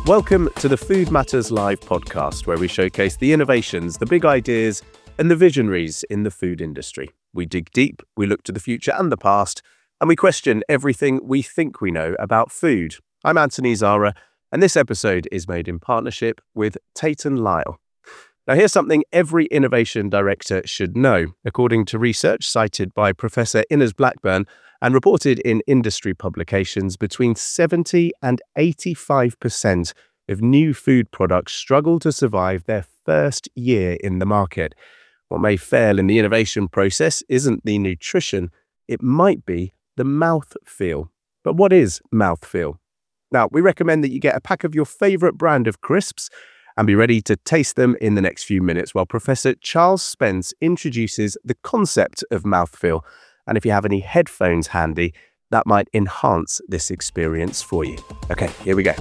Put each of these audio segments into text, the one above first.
Welcome to the Food Matters Live podcast, where we showcase the innovations, the big ideas, and the visionaries in the food industry. We dig deep, we look to the future and the past, and we question everything we think we know about food. I'm Anthony Zara, and this episode is made in partnership with Tate & Lyle. Now, here's something every innovation director should know. According to research cited by Professor Innes Blackburn and reported in industry publications, between 70 and 85% of new food products struggle to survive their first year in the market. What may fail in the innovation process isn't the nutrition, it might be the mouthfeel. But what is mouthfeel? Now, we recommend that you get a pack of your favourite brand of crisps and be ready to taste them in the next few minutes while Professor Charles Spence introduces the concept of mouthfeel. And if you have any headphones handy, that might enhance this experience for you. Okay, here we go.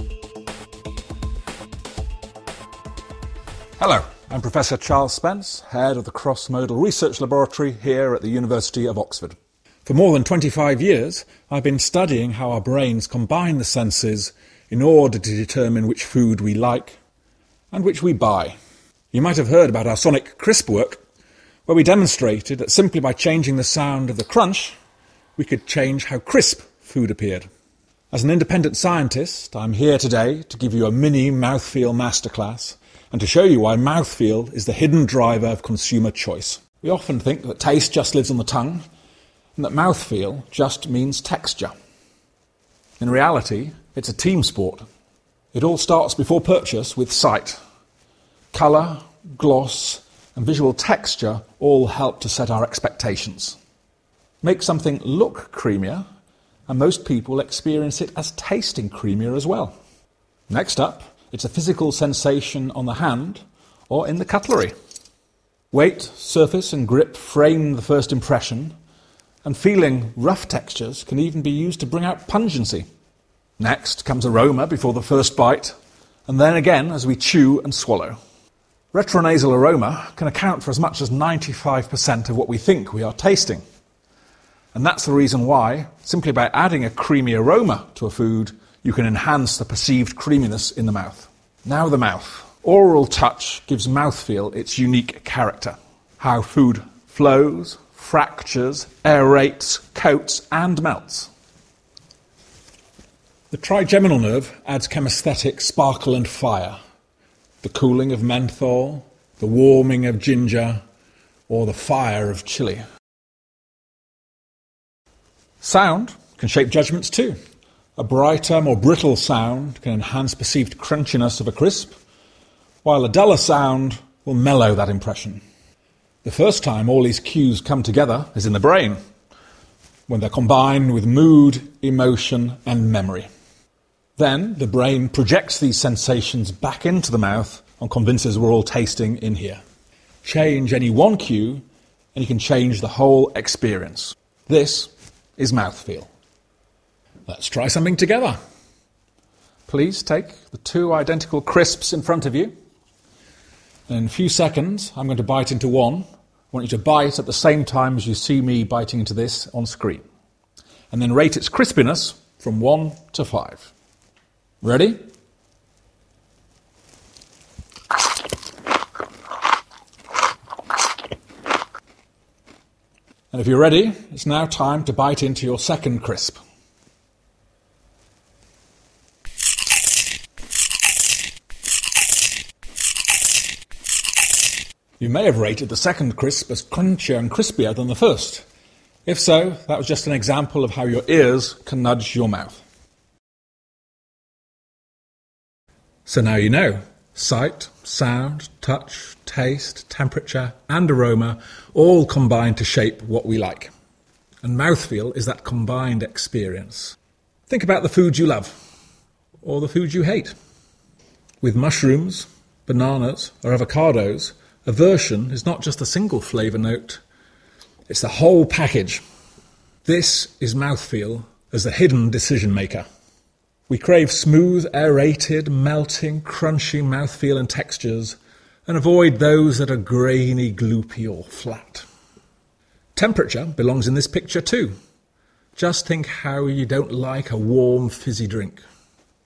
Hello, I'm Professor Charles Spence, head of the Cross-Modal Research Laboratory here at the University of Oxford. For more than 25 years, I've been studying how our brains combine the senses in order to determine which food we like and which we buy. You might have heard about our sonic crisp work, where we demonstrated that simply by changing the sound of the crunch, we could change how crisp food appeared. As an independent scientist, I'm here today to give you a mini mouthfeel masterclass and to show you why mouthfeel is the hidden driver of consumer choice. We often think that taste just lives on the tongue and that mouthfeel just means texture. In reality, it's a team sport. It all starts before purchase with sight. Colour, gloss, and visual texture all help to set our expectations. Make something look creamier, and most people experience it as tasting creamier as well. Next up, it's a physical sensation on the hand or in the cutlery. Weight, surface, and grip frame the first impression, and feeling rough textures can even be used to bring out pungency. Next comes aroma before the first bite, and then again as we chew and swallow. Retronasal aroma can account for as much as 95% of what we think we are tasting. And that's the reason why, simply by adding a creamy aroma to a food, you can enhance the perceived creaminess in the mouth. Now the mouth. Oral touch gives mouthfeel its unique character. How food flows, fractures, aerates, coats, and melts. The trigeminal nerve adds chemesthetic sparkle and fire. The cooling of menthol, the warming of ginger, or the fire of chili. Sound can shape judgments too. A brighter, more brittle sound can enhance perceived crunchiness of a crisp, while a duller sound will mellow that impression. The first time all these cues come together is in the brain, when they're combined with mood, emotion, and memory. Then the brain projects these sensations back into the mouth and convinces we're all tasting in here. Change any one cue and you can change the whole experience. This is mouthfeel. Let's try something together. Please take the two identical crisps in front of you. And in a few seconds, I'm going to bite into one. I want you to bite at the same time as you see me biting into this on screen. And then rate its crispiness from 1 to 5. Ready? And if you're ready, it's now time to bite into your second crisp. You may have rated the second crisp as crunchier and crispier than the first. If so, that was just an example of how your ears can nudge your mouth. So now you know. Sight, sound, touch, taste, temperature, and aroma all combine to shape what we like. And mouthfeel is that combined experience. Think about the foods you love, or the foods you hate. With mushrooms, bananas, or avocados, aversion is not just a single flavour note, it's the whole package. This is mouthfeel as the hidden decision maker. We crave smooth, aerated, melting, crunchy mouthfeel and textures, and avoid those that are grainy, gloopy or flat. Temperature belongs in this picture too. Just think how you don't like a warm, fizzy drink.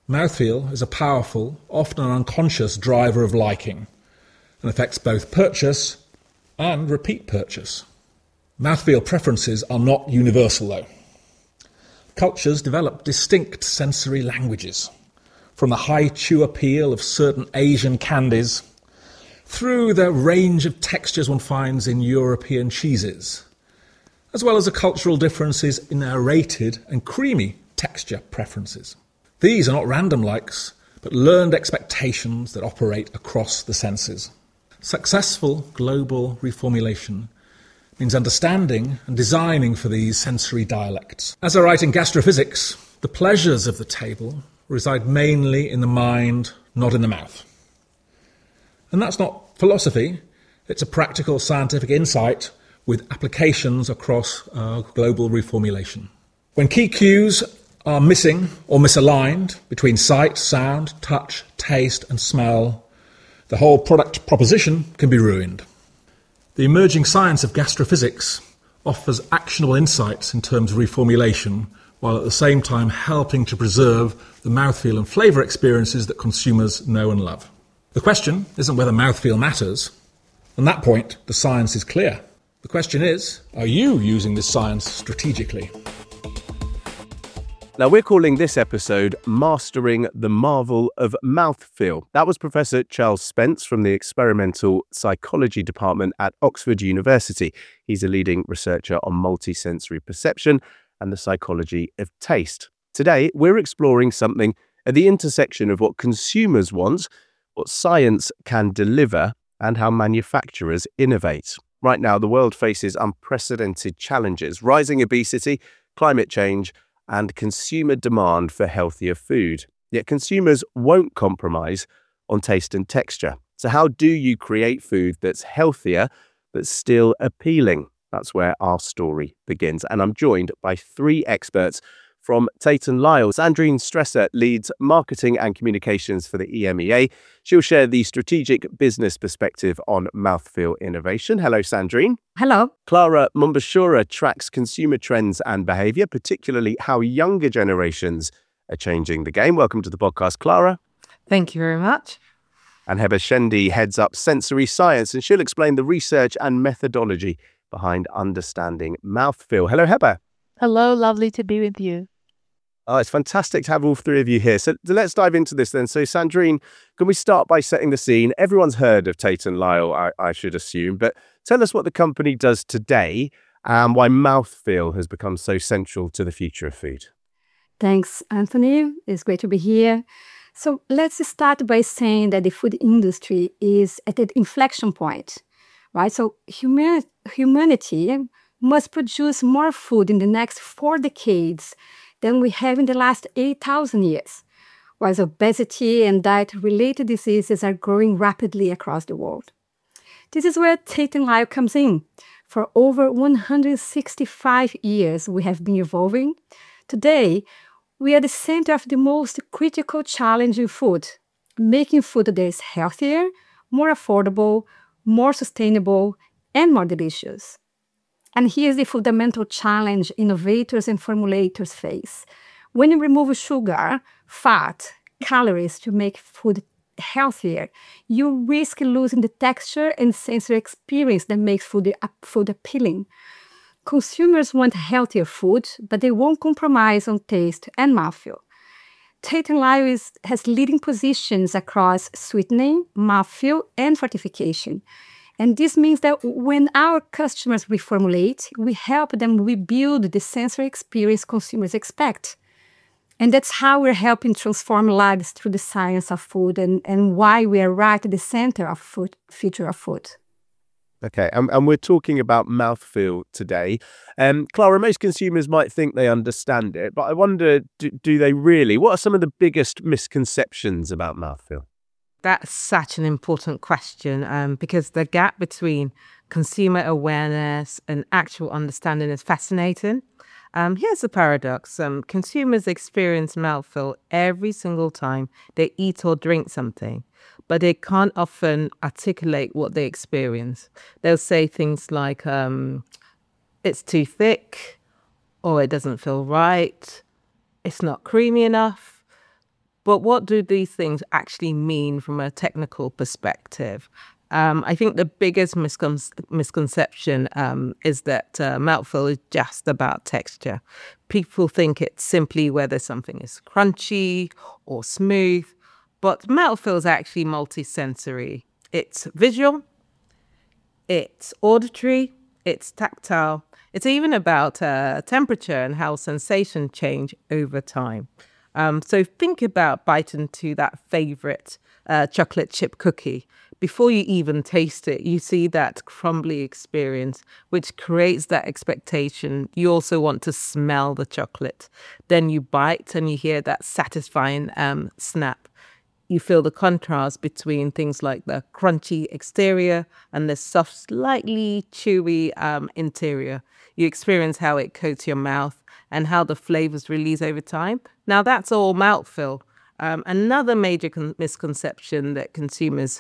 Mouthfeel is a powerful, often an unconscious driver of liking and affects both purchase and repeat purchase. Mouthfeel preferences are not universal, though. Cultures develop distinct sensory languages, from the high chew appeal of certain Asian candies through the range of textures one finds in European cheeses, as well as the cultural differences in aerated and creamy texture preferences. These are not random likes, but learned expectations that operate across the senses. Successful global reformulation means understanding and designing for these sensory dialects. As I write in Gastrophysics, the pleasures of the table reside mainly in the mind, not in the mouth. And that's not philosophy, it's a practical scientific insight with applications across global reformulation. When key cues are missing or misaligned between sight, sound, touch, taste and smell, the whole product proposition can be ruined. The emerging science of gastrophysics offers actionable insights in terms of reformulation, while at the same time helping to preserve the mouthfeel and flavour experiences that consumers know and love. The question isn't whether mouthfeel matters. On that point, the science is clear. The question is, are you using this science strategically? Now, we're calling this episode Mastering the Marvel of Mouthfeel. That was Professor Charles Spence from the Experimental Psychology Department at Oxford University. He's a leading researcher on multisensory perception and the psychology of taste. Today, we're exploring something at the intersection of what consumers want, what science can deliver, and how manufacturers innovate. Right now, the world faces unprecedented challenges: rising obesity, climate change, and consumer demand for healthier food. Yet consumers won't compromise on taste and texture. So how do you create food that's healthier but still appealing? That's where our story begins. And I'm joined by three experts from Tate & Lyle. Sandrine Stresser leads marketing and communications for the EMEA. She'll share the strategic business perspective on mouthfeel innovation. Hello, Sandrine. Hello. Clara Mumbashura tracks consumer trends and behaviour, particularly how younger generations are changing the game. Welcome to the podcast, Clara. Thank you very much. And Heba Shendi heads up sensory science, and she'll explain the research and methodology behind understanding mouthfeel. Hello, Heba. Hello, lovely to be with you. Oh, it's fantastic to have all three of you here. So let's dive into this then. So Sandrine, can we start by setting the scene? Everyone's heard of Tate & Lyle, I should assume, but tell us what the company does today and why mouthfeel has become so central to the future of food. Thanks, Anthony. It's great to be here. So let's start by saying that the food industry is at an inflection point, right? So humanity must produce more food in the next 4 decades than we have in the last 8,000 years, while obesity and diet-related diseases are growing rapidly across the world. This is where Tate & Lyle comes in. For over 165 years, we have been evolving. Today, we are the center of the most critical challenge in food, making food that is healthier, more affordable, more sustainable, and more delicious. And here's the fundamental challenge innovators and formulators face. When you remove sugar, fat, calories to make food healthier, you risk losing the texture and sensory experience that makes food appealing. Consumers want healthier food, but they won't compromise on taste and mouthfeel. Tate & Lyle has leading positions across sweetening, mouthfeel, and fortification. And this means that when our customers reformulate, we help them rebuild the sensory experience consumers expect. And that's how we're helping transform lives through the science of food and why we are right at the center of food, future of food. Okay, and we're talking about mouthfeel today. Clara, most consumers might think they understand it, but I wonder, do they really? What are some of the biggest misconceptions about mouthfeel? That's such an important question because the gap between consumer awareness and actual understanding is fascinating. Here's the paradox. Consumers experience mouthfeel every single time they eat or drink something, but they can't often articulate what they experience. They'll say things like, it's too thick, or it doesn't feel right, it's not creamy enough. But what do these things actually mean from a technical perspective? I think the biggest misconception is that mouthfeel is just about texture. People think it's simply whether something is crunchy or smooth, but mouthfeel is actually multisensory. It's visual, it's auditory, it's tactile. It's even about temperature and how sensation change over time. So think about biting into that favorite chocolate chip cookie. Before you even taste it, you see that crumbly experience, which creates that expectation. You also want to smell the chocolate. Then you bite and you hear that satisfying snap. You feel the contrast between things like the crunchy exterior and the soft, slightly chewy interior. You experience how it coats your mouth and how the flavors release over time. Now, that's all mouthfeel. Another major misconception that consumers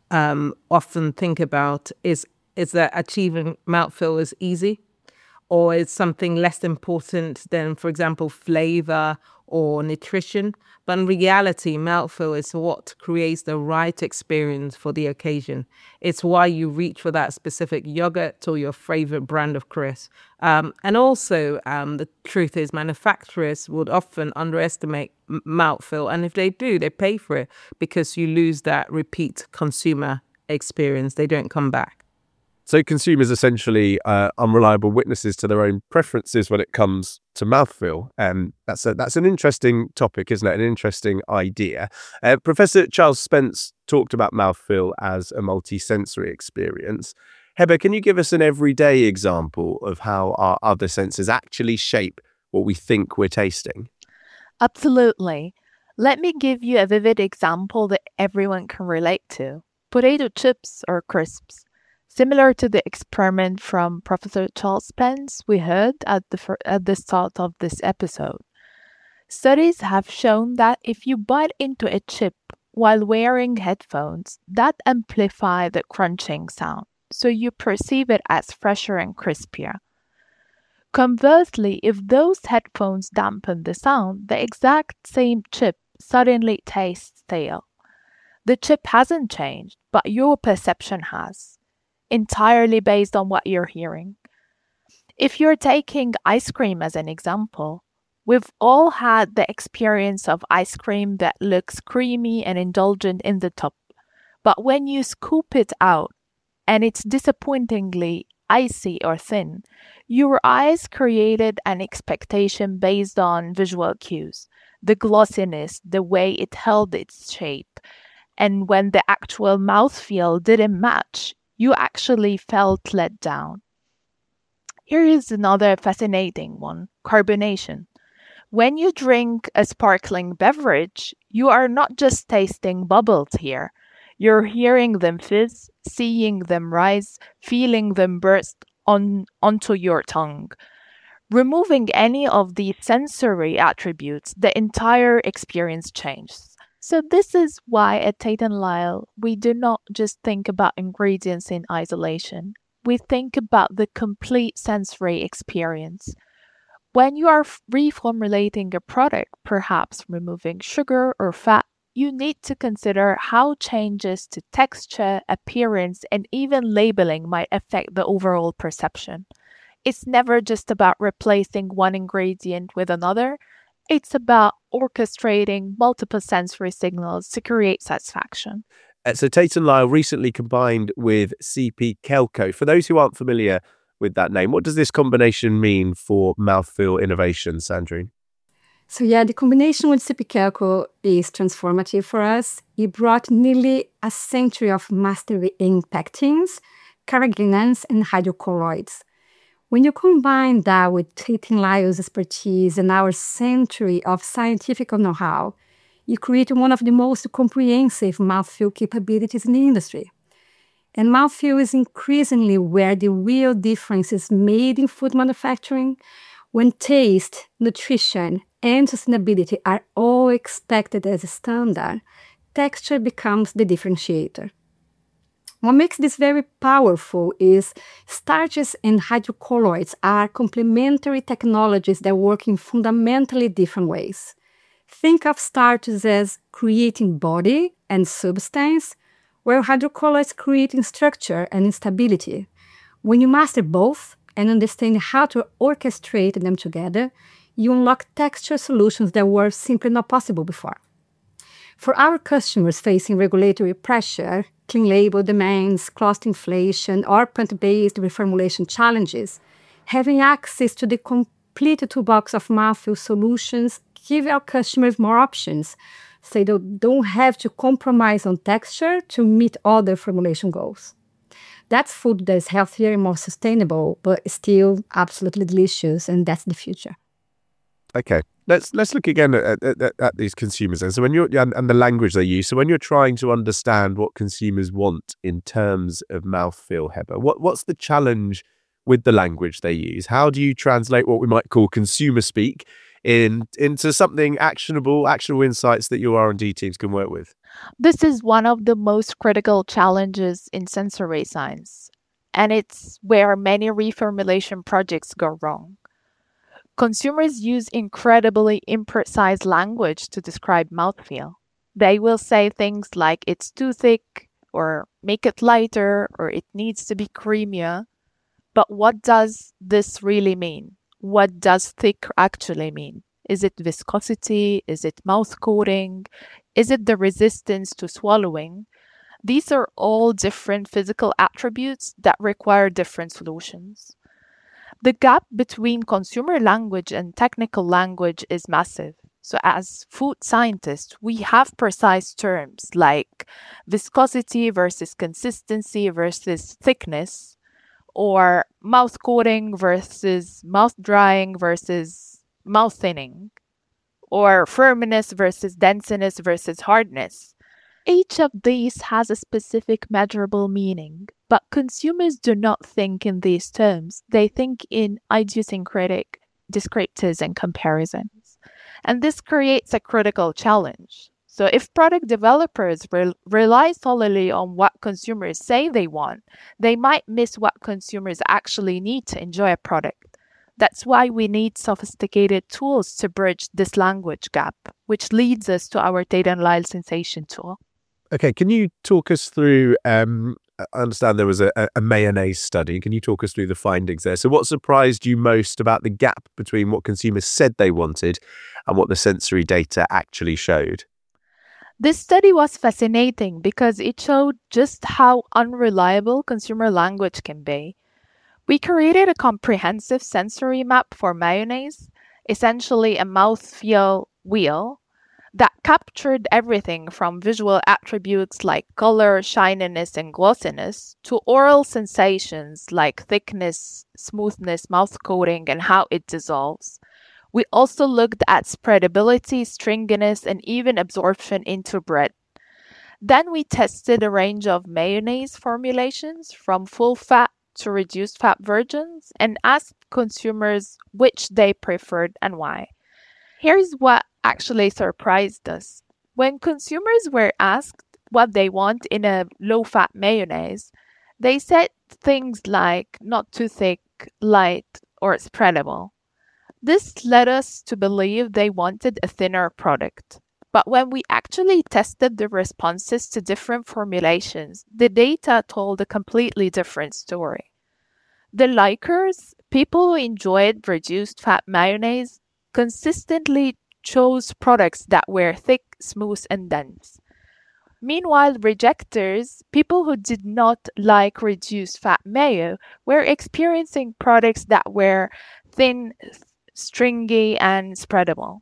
often think about is that achieving mouthfeel is easy, or is something less important than, for example, flavor or nutrition. But in reality, mouthfeel is what creates the right experience for the occasion. It's why you reach for that specific yogurt or your favorite brand of crisp. And also, the truth is manufacturers would often underestimate mouthfeel. And if they do, they pay for it because you lose that repeat consumer experience. They don't come back. So consumers essentially unreliable witnesses to their own preferences when it comes to mouthfeel. And that's an interesting topic, isn't it? An interesting idea. Professor Charles Spence talked about mouthfeel as a multisensory experience. Heba, can you give us an everyday example of how our other senses actually shape what we think we're tasting? Absolutely. Let me give you a vivid example that everyone can relate to. Potato chips or crisps. Similar to the experiment from Professor Charles Spence we heard at the start of this episode. Studies have shown that if you bite into a chip while wearing headphones, that amplifies the crunching sound, so you perceive it as fresher and crispier. Conversely, if those headphones dampen the sound, the exact same chip suddenly tastes stale. The chip hasn't changed, but your perception has, entirely based on what you're hearing. If you're taking ice cream as an example, we've all had the experience of ice cream that looks creamy and indulgent in the top, but when you scoop it out and it's disappointingly icy or thin, your eyes created an expectation based on visual cues, the glossiness, the way it held its shape, and when the actual mouthfeel didn't match, you actually felt let down. Here is another fascinating one, carbonation. When you drink a sparkling beverage, you are not just tasting bubbles here. You're hearing them fizz, seeing them rise, feeling them burst onto your tongue. Removing any of these sensory attributes, the entire experience changes. So this is why at Tate & Lyle, we do not just think about ingredients in isolation. We think about the complete sensory experience. When you are reformulating a product, perhaps removing sugar or fat, you need to consider how changes to texture, appearance, and even labeling might affect the overall perception. It's never just about replacing one ingredient with another. It's about orchestrating multiple sensory signals to create satisfaction. So Tate & Lyle recently combined with CP Kelco. For those who aren't familiar with that name, what does this combination mean for mouthfeel innovation, Sandrine? So the combination with CP Kelco is transformative for us. It brought nearly a century of mastery in pectins, carrageenans, and hydrocolloids. When you combine that with Tate & Lyle's expertise and our century of scientific know-how, you create one of the most comprehensive mouthfeel capabilities in the industry. And mouthfeel is increasingly where the real difference is made in food manufacturing. When taste, nutrition, and sustainability are all expected as a standard, texture becomes the differentiator. What makes this very powerful is starches and hydrocolloids are complementary technologies that work in fundamentally different ways. Think of starches as creating body and substance, while hydrocolor is creating structure and instability. When you master both and understand how to orchestrate them together, you unlock texture solutions that were simply not possible before. For our customers facing regulatory pressure, clean label demands, cost inflation, or plant-based reformulation challenges, having access to the complete toolbox of mouthfeel solutions give our customers more options, so they don't have to compromise on texture to meet other formulation goals. That's food that is healthier and more sustainable, but still absolutely delicious, and that's the future. Okay, let's look again at these consumers then. So when you're and the language they use. So when you're trying to understand what consumers want in terms of mouthfeel, Heba, what's the challenge with the language they use? How do you translate what we might call consumer speak into something actionable insights that your R&D teams can work with? This is one of the most critical challenges in sensory science, and it's where many reformulation projects go wrong. Consumers use incredibly imprecise language to describe mouthfeel. They will say things like it's too thick, or make it lighter, or it needs to be creamier. But what does this really mean? What does thick actually mean? Is it viscosity? Is it mouth coating? Is it the resistance to swallowing? These are all different physical attributes that require different solutions. The gap between consumer language and technical language is massive. So as food scientists, we have precise terms like viscosity versus consistency versus thickness, or mouth coating versus mouth drying versus mouth thinning, or firmness versus denseness versus hardness. Each of these has a specific measurable meaning, but consumers do not think in these terms. They think in idiosyncratic descriptors and comparisons. And this creates a critical challenge. So if product developers rely solely on what consumers say they want, they might miss what consumers actually need to enjoy a product. That's why we need sophisticated tools to bridge this language gap, which leads us to our Tate & Lyle Sensation tool. Okay, can you talk us through, I understand there was a mayonnaise study. Can you talk us through the findings there? So what surprised you most about the gap between what consumers said they wanted and what the sensory data actually showed? This study was fascinating because it showed just how unreliable consumer language can be. We created a comprehensive sensory map for mayonnaise, essentially a mouthfeel wheel, that captured everything from visual attributes like color, shininess, and glossiness to oral sensations like thickness, smoothness, mouth coating, and how it dissolves. We also looked at spreadability, stringiness, and even absorption into bread. Then we tested a range of mayonnaise formulations from full fat to reduced fat versions and asked consumers which they preferred and why. Here's what actually surprised us. When consumers were asked what they want in a low-fat mayonnaise, they said things like not too thick, light, or spreadable. This led us to believe they wanted a thinner product. But when we actually tested the responses to different formulations, the data told a completely different story. The likers, people who enjoyed reduced fat mayonnaise, consistently chose products that were thick, smooth, and dense. Meanwhile, rejectors, people who did not like reduced fat mayo, were experiencing products that were thin, stringy, and spreadable.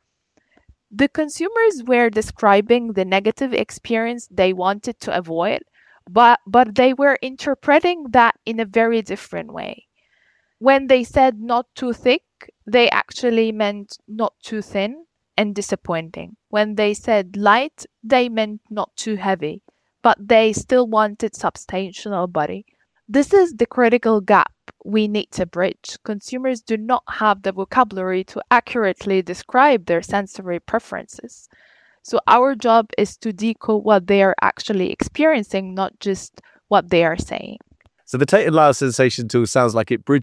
The consumers were describing the negative experience they wanted to avoid, but they were interpreting that in a very different way. When they said not too thick, they actually meant not too thin and disappointing. When they said light, they meant not too heavy, but they still wanted substantial body. This is the critical gap we need to bridge. Consumers do not have the vocabulary to accurately describe their sensory preferences. So our job is to decode what they are actually experiencing, not just what they are saying. So the Tate & Lyle Sensation tool sounds like it bridges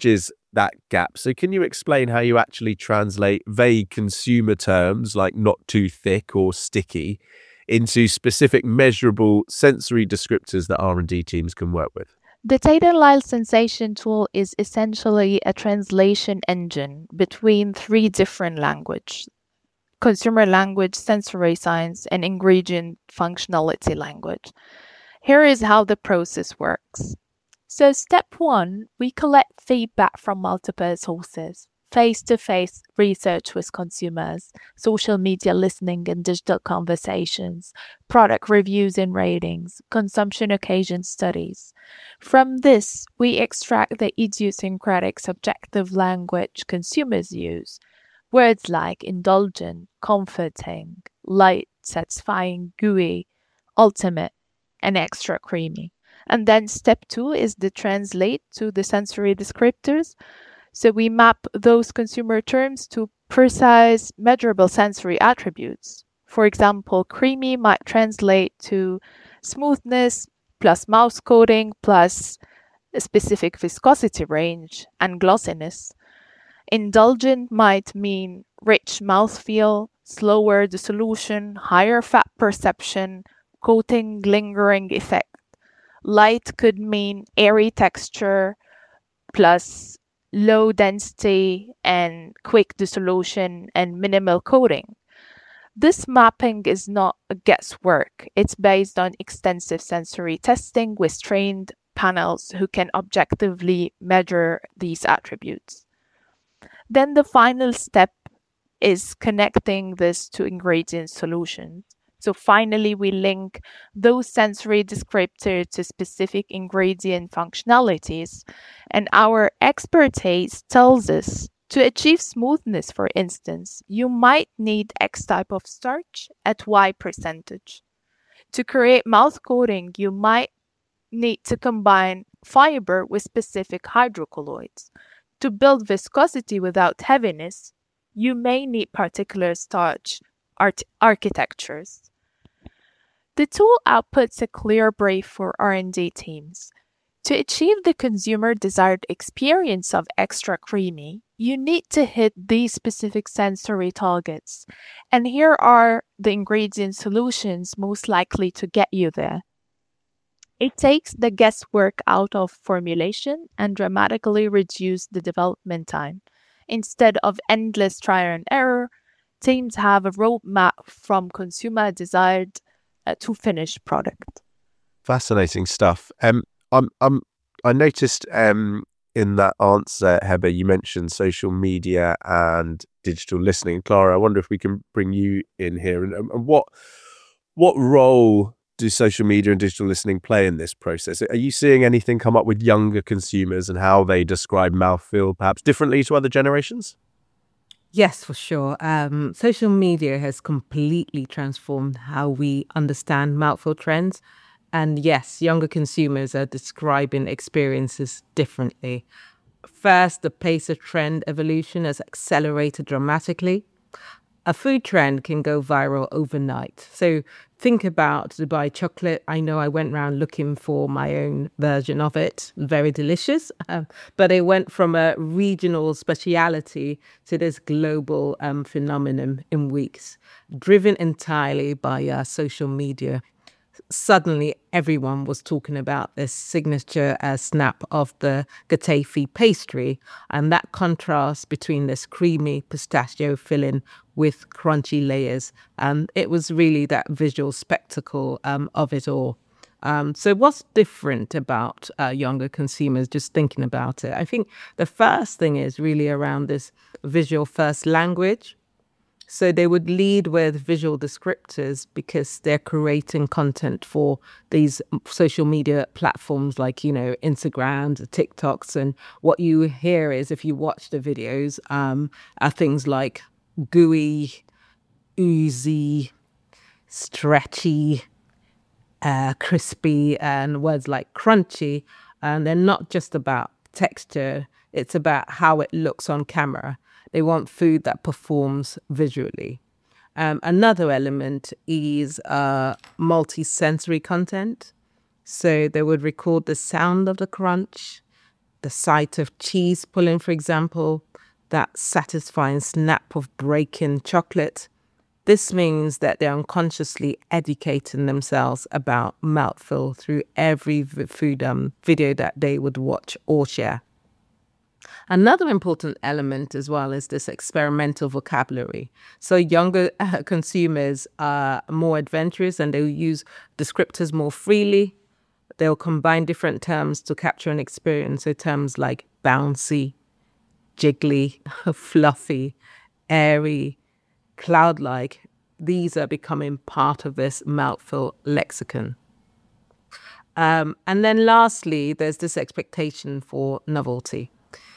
that gap. So can you explain how you actually translate vague consumer terms like not too thick or sticky into specific measurable sensory descriptors that R&D teams can work with? The Tate & Lyle Sensation tool is essentially a translation engine between three different languages: consumer language, sensory science, and ingredient functionality language. Here is how the process works. So step 1, we collect feedback from multiple sources: face-to-face research with consumers, social media listening and digital conversations, product reviews and ratings, consumption occasion studies. From this, we extract the idiosyncratic subjective language consumers use. Words like indulgent, comforting, light, satisfying, gooey, ultimate, and extra creamy. And then step 2 is to translate to the sensory descriptors. So we map those consumer terms to precise, measurable sensory attributes. For example, creamy might translate to smoothness plus mouth coating plus a specific viscosity range and glossiness. Indulgent might mean rich mouthfeel, slower dissolution, higher fat perception, coating lingering effect. Light could mean airy texture plus low density and quick dissolution and minimal coating. This mapping is not a guesswork. It's based on extensive sensory testing with trained panels who can objectively measure these attributes. Then the final step is connecting this to ingredient solutions. So finally, we link those sensory descriptors to specific ingredient functionalities. And our expertise tells us to achieve smoothness, for instance, you might need X type of starch at Y percentage. To create mouth coating, you might need to combine fiber with specific hydrocolloids. To build viscosity without heaviness, you may need particular starch architectures. The tool outputs a clear brief for R&D teams. To achieve the consumer desired experience of extra creamy, you need to hit these specific sensory targets. And here are the ingredient solutions most likely to get you there. It takes the guesswork out of formulation and dramatically reduces the development time. Instead of endless trial and error, teams have a roadmap from consumer desired to finished product. Fascinating stuff. I noticed in that answer, Heba, you mentioned social media and digital listening. Clara, I wonder if we can bring you in here. And what role do social media and digital listening play in this process? Are you seeing anything come up with younger consumers and how they describe mouthfeel perhaps differently to other generations? Yes, for sure. Social media has completely transformed how we understand mouthfeel trends. And yes, younger consumers are describing experiences differently. First, the pace of trend evolution has accelerated dramatically. A food trend can go viral overnight. So think about Dubai chocolate. I know I went around looking for my own version of it. Very delicious. But it went from a regional speciality to this global phenomenon in weeks, driven entirely by social media. Suddenly, everyone was talking about this signature snap of the Getafe pastry, and that contrast between this creamy pistachio filling with crunchy layers. And it was really that visual spectacle of it all. So what's different about younger consumers, just thinking about it? I think the first thing is really around this visual first language. So they would lead with visual descriptors because they're creating content for these social media platforms like, Instagram, TikToks. And what you hear is, if you watch the videos, are things like gooey, oozy, stretchy, crispy, and words like crunchy. And they're not just about texture, it's about how it looks on camera. They want food that performs visually. Another element is multi-sensory content. So they would record the sound of the crunch, the sight of cheese pulling, for example, that satisfying snap of breaking chocolate. This means that they're unconsciously educating themselves about mouthfeel through every food video that they would watch or share. Another important element as well is this experimental vocabulary. So younger consumers are more adventurous and they'll use descriptors more freely. They'll combine different terms to capture an experience. So terms like bouncy, jiggly, fluffy, airy, cloud-like, these are becoming part of this mouthfeel lexicon. And then lastly, there's this expectation for novelty.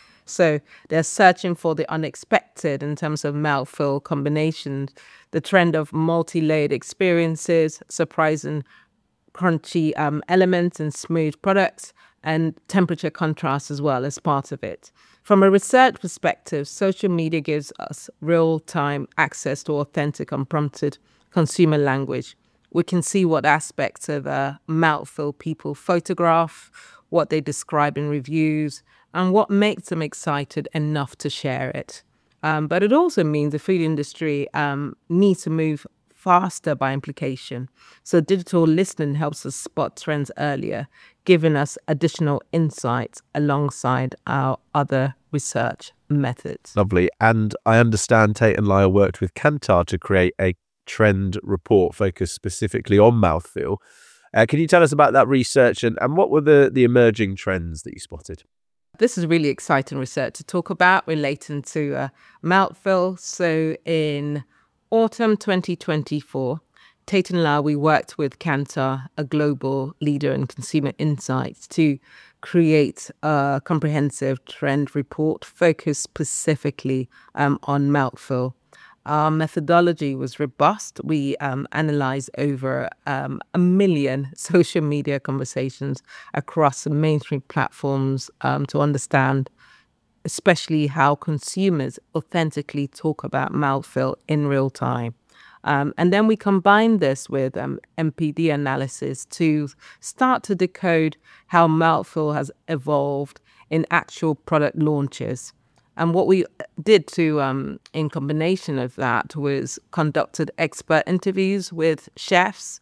So they're searching for the unexpected in terms of mouthfeel combinations, the trend of multi-layered experiences, surprising crunchy elements and smooth products, and temperature contrast as well as part of it. From a research perspective, social media gives us real-time access to authentic, unprompted consumer language. We can see what aspects of a mouthfeel people photograph, what they describe in reviews, and what makes them excited enough to share it. But it also means the food industry needs to move faster by implication. So digital listening helps us spot trends earlier, giving us additional insights alongside our other research methods. Lovely. And I understand Tate and Lyle worked with Kantar to create a trend report focused specifically on mouthfeel. Can you tell us about that research and what were the emerging trends that you spotted? This is really exciting research to talk about relating to mouthfeel. So in autumn 2024, Tate and Lyle, we worked with Kantar, a global leader in consumer insights, to create a comprehensive trend report focused specifically on mouthfeel. Our methodology was robust. We analyzed over 1 million social media conversations across mainstream platforms to understand especially how consumers authentically talk about mouthfeel in real time. And then we combined this with MPD analysis to start to decode how mouthfeel has evolved in actual product launches. And what we did to, in combination of that, was conducted expert interviews with chefs,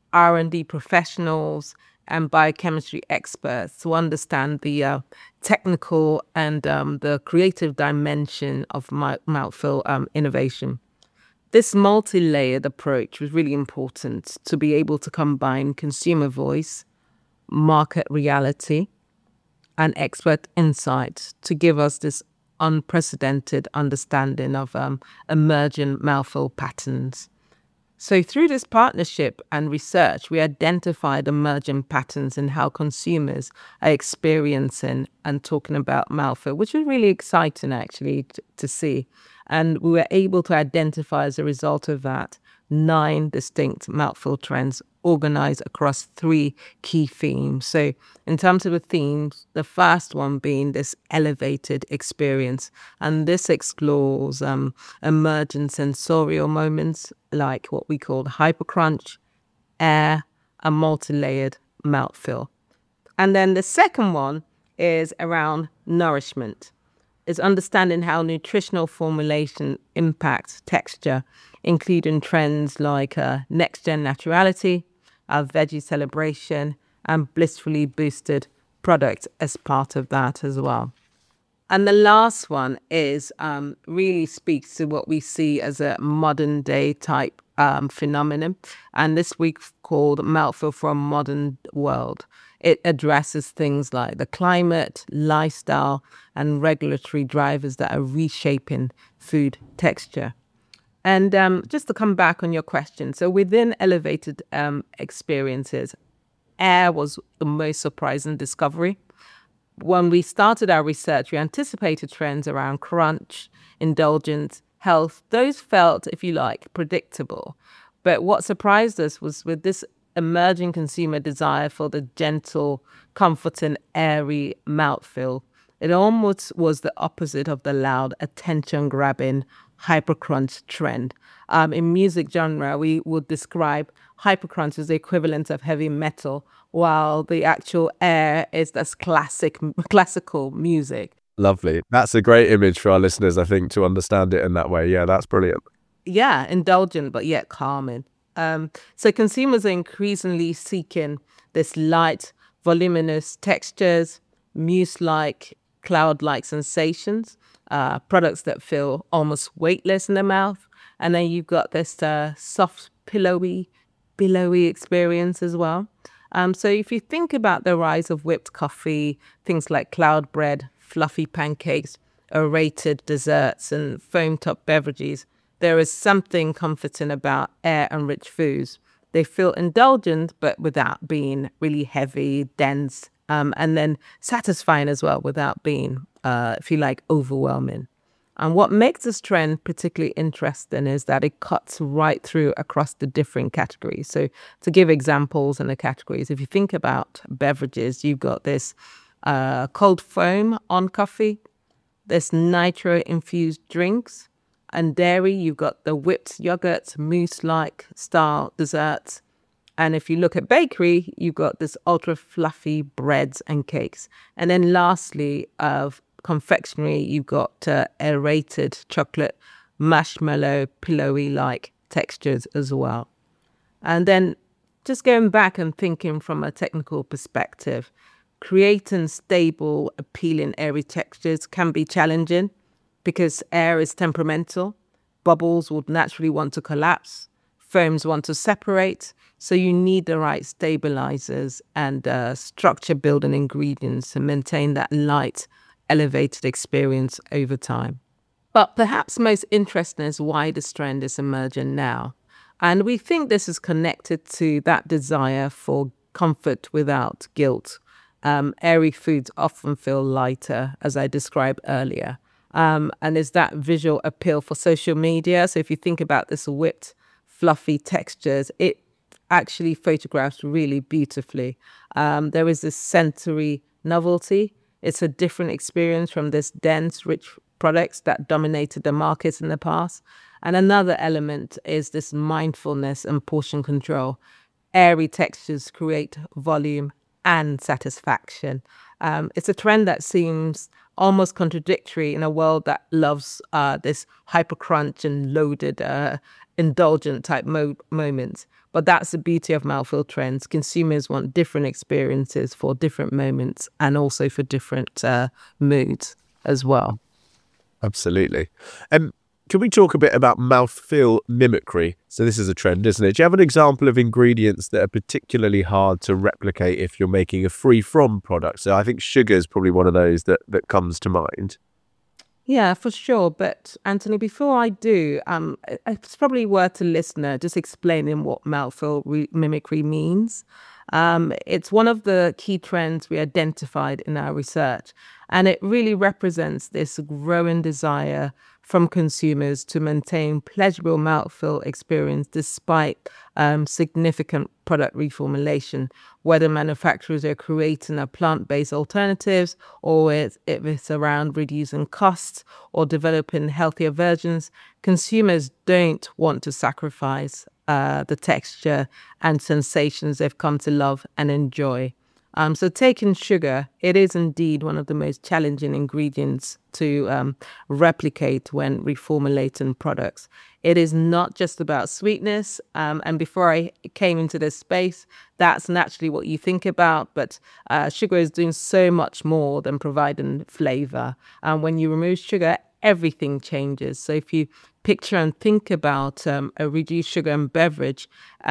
R&D professionals, and biochemistry experts to understand the technical and the creative dimension of mouthfeel innovation. This multi-layered approach was really important to be able to combine consumer voice, market reality, and expert insights to give us this unprecedented understanding of emerging mouthfeel patterns. So through this partnership and research, we identified emerging patterns in how consumers are experiencing and talking about mouthfeel, which was really exciting actually to see. And we were able to identify as a result of that 9 distinct mouthfeel trends organized across 3 key themes. So in terms of the themes, the first one being this elevated experience. And this explores emergent sensorial moments like what we call hypercrunch, air, and multi-layered mouthfeel. And then the second one is around nourishment. Is understanding how nutritional formulation impacts texture, including trends like next-gen naturality, our veggie celebration, and blissfully boosted products as part of that as well. And the last one is really speaks to what we see as a modern day type phenomenon. And this week's called Mouthfeel for a Modern World. It addresses things like the climate, lifestyle, and regulatory drivers that are reshaping food texture. And just to come back on your question, so within elevated experiences, air was the most surprising discovery. When we started our research, we anticipated trends around crunch, indulgence, health. Those felt, if you like, predictable. But what surprised us was with this emerging consumer desire for the gentle, comforting, airy mouthfeel. It almost was the opposite of the loud, attention-grabbing hypercrunch trend. In music genre, we would describe hypercrunch is the equivalent of heavy metal, while the actual air is this classical music. Lovely. That's a great image for our listeners, I think, to understand it in that way. Yeah, that's brilliant. Yeah, indulgent, but yet calming. So consumers are increasingly seeking this light, voluminous textures, mousse-like, cloud-like sensations, products that feel almost weightless in the mouth. And then you've got this soft, billowy experience as well. So if you think about the rise of whipped coffee, things like cloud bread, fluffy pancakes, aerated desserts, and foam-top beverages, there is something comforting about air and rich foods. They feel indulgent, but without being really heavy, dense, and then satisfying as well without being, if you like, overwhelming. And what makes this trend particularly interesting is that it cuts right through across the different categories. So to give examples in the categories, if you think about beverages, you've got this cold foam on coffee, there's nitro-infused drinks, and dairy, you've got the whipped yogurt, mousse-like style desserts. And if you look at bakery, you've got this ultra fluffy breads and cakes. And then lastly, of confectionery, you've got aerated chocolate, marshmallow, pillowy-like textures as well. And then just going back and thinking from a technical perspective, creating stable, appealing, airy textures can be challenging because air is temperamental. Bubbles would naturally want to collapse. Foams want to separate. So you need the right stabilizers and structure building ingredients to maintain that light, elevated experience over time. But perhaps most interesting is why this trend is emerging now. And we think this is connected to that desire for comfort without guilt. Airy foods often feel lighter, as I described earlier. And there's that visual appeal for social media. So if you think about this whipped, fluffy textures, it actually photographs really beautifully. There is this sensory novelty. It's a different experience from this dense, rich products that dominated the markets in the past. And another element is this mindfulness and portion control. Airy textures create volume and satisfaction. It's a trend that seems almost contradictory in a world that loves this hypercrunch and loaded, indulgent type moments. But that's the beauty of mouthfeel trends. Consumers want different experiences for different moments and also for different moods as well. Absolutely. Can we talk a bit about mouthfeel mimicry? So this is a trend, isn't it? Do you have an example of ingredients that are particularly hard to replicate if you're making a free-from product? So I think sugar is probably one of those that comes to mind. Yeah, for sure. But Anthony, before I do, it's probably worth to listener just explaining what mouthfeel mimicry means. It's one of the key trends we identified in our research, and it really represents this growing desire from consumers to maintain pleasurable mouthfeel experience despite significant product reformulation, whether manufacturers are creating a plant-based alternatives or if it's around reducing costs or developing healthier versions. Consumers don't want to sacrifice the texture and sensations they've come to love and enjoy. So taking sugar, it is indeed one of the most challenging ingredients to replicate when reformulating products. It is not just about sweetness. And before I came into this space, that's naturally what you think about. But sugar is doing so much more than providing flavor. And when you remove sugar, everything changes. So if you picture and think about a reduced sugar and beverage,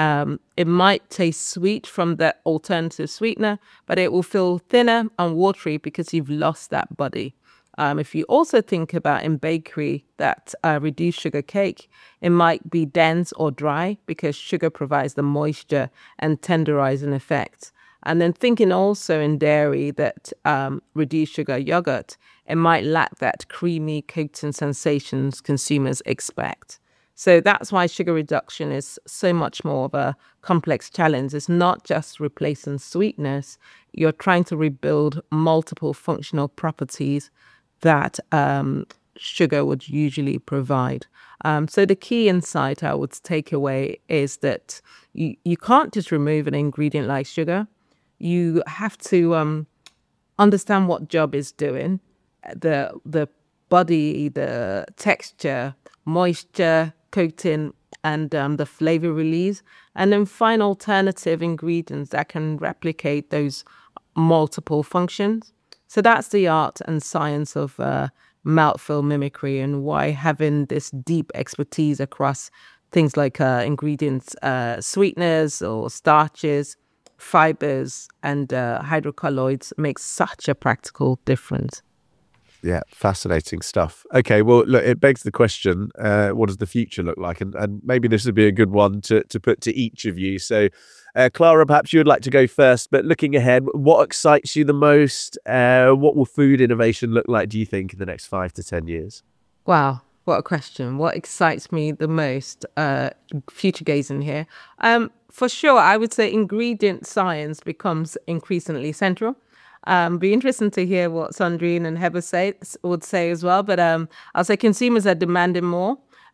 it might taste sweet from the alternative sweetener, but it will feel thinner and watery because you've lost that body. If you also think about in bakery that reduced sugar cake, it might be dense or dry because sugar provides the moisture and tenderizing effect. And then thinking also in dairy that reduced sugar yogurt, it might lack that creamy coating sensations consumers expect. So that's why sugar reduction is so much more of a complex challenge. It's not just replacing sweetness. You're trying to rebuild multiple functional properties that sugar would usually provide. So the key insight I would take away is that you can't just remove an ingredient like sugar. You have to understand what job is doing, the body, the texture, moisture, coating, and the flavor release, and then find alternative ingredients that can replicate those multiple functions. So that's the art and science of mouthfeel mimicry, and why having this deep expertise across things like ingredients, sweeteners or starches, fibers, and hydrocolloids makes such a practical difference. Yeah, fascinating stuff. Okay, well, look, it begs the question, what does the future look like? And maybe this would be a good one to put to each of you. So, Clara, perhaps you would like to go first, but looking ahead, what excites you the most? What will food innovation look like, do you think, in the next 5 to 10 years? Wow, what a question. What excites me the most? Future gazing here. For sure, I would say ingredient science becomes increasingly central. Be interesting to hear what Sandrine and Heba would say as well. But I'll say consumers are demanding more.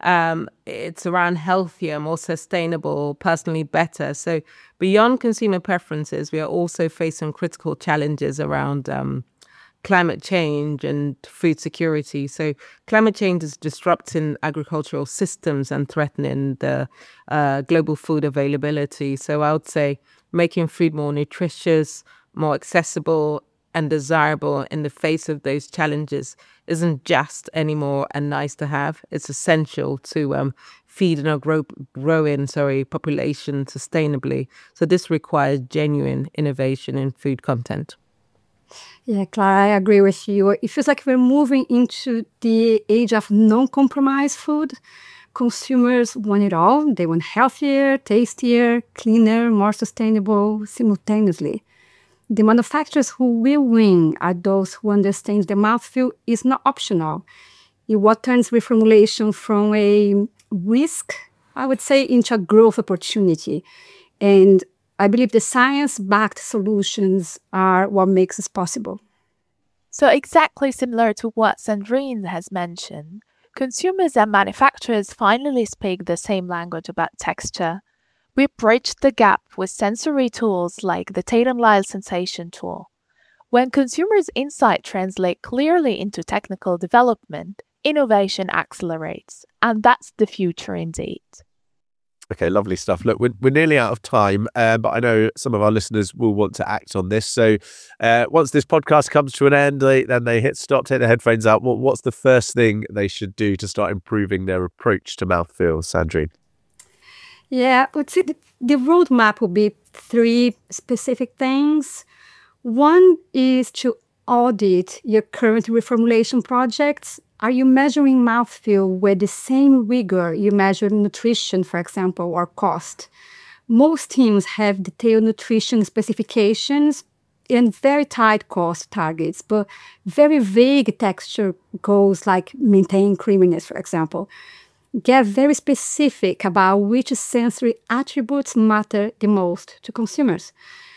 It's around healthier, more sustainable, personally better. So beyond consumer preferences, we are also facing critical challenges around climate change and food security. So climate change is disrupting agricultural systems and threatening the global food availability. So I would say making food more nutritious, more accessible and desirable in the face of those challenges isn't just anymore a nice to have. It's essential to feed a growing population sustainably. So this requires genuine innovation in food content. Yeah, Clara, I agree with you. It feels like we're moving into the age of non-compromise food. Consumers want it all. They want healthier, tastier, cleaner, more sustainable simultaneously. The manufacturers who will win are those who understand the mouthfeel is not optional. It what turns reformulation from a risk, I would say, into a growth opportunity. And I believe the science-backed solutions are what makes this possible. So exactly similar to what Sandrine has mentioned, consumers and manufacturers finally speak the same language about texture. We bridged the gap with sensory tools like the Tate & Lyle Sensation tool. When consumers' insight translate clearly into technical development, innovation accelerates, and that's the future indeed. Okay, lovely stuff. Look, we're nearly out of time, but I know some of our listeners will want to act on this. So once this podcast comes to an end, then they hit stop, take their headphones out. What's the first thing they should do to start improving their approach to mouthfeel, Sandrine? Yeah, I would say the roadmap would be 3 specific things. One is to audit your current reformulation projects. Are you measuring mouthfeel with the same rigor you measure nutrition, for example, or cost? Most teams have detailed nutrition specifications and very tight cost targets, but very vague texture goals like maintain creaminess, for example. Get very specific about which sensory attributes matter the most to consumers.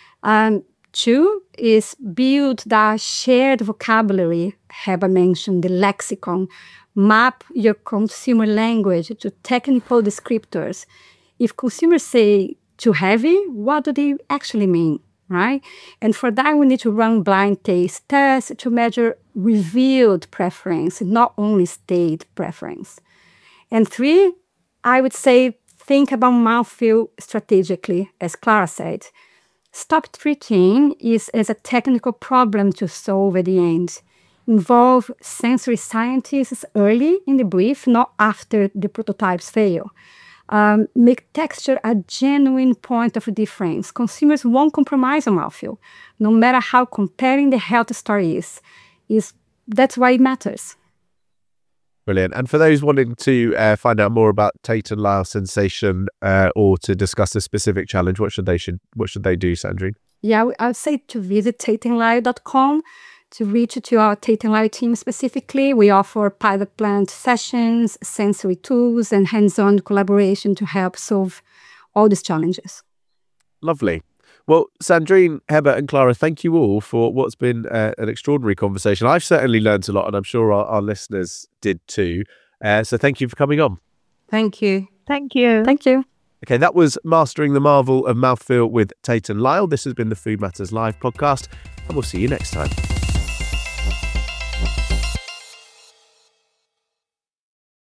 2 is build that shared vocabulary. Heba mentioned the lexicon. Map your consumer language to technical descriptors. If consumers say too heavy, what do they actually mean, right? And for that, we need to run blind taste tests to measure revealed preference, not only state preference. And 3, I would say think about mouthfeel strategically, as Clara said. Stop treating it as a technical problem to solve at the end. Involve sensory scientists early in the brief, not after the prototypes fail. Make texture a genuine point of difference. Consumers won't compromise on mouthfeel, no matter how compelling the health story is. That's why it matters. Brilliant. And for those wanting to find out more about Tate & Lyle Sensation or to discuss a specific challenge, what should they do, Sandrine? Yeah, I would say to visit tateandlyle.com to reach to our Tate & Lyle team specifically. We offer pilot plant sessions, sensory tools, and hands-on collaboration to help solve all these challenges. Lovely. Well, Sandrine, Heba and Clara, thank you all for what's been an extraordinary conversation. I've certainly learned a lot, and I'm sure our listeners did too. So thank you for coming on. Thank you. Thank you. Thank you. Okay, that was Mastering the Marvel of Mouthfeel with Tate and Lyle. This has been the Food Matters Live podcast, and we'll see you next time.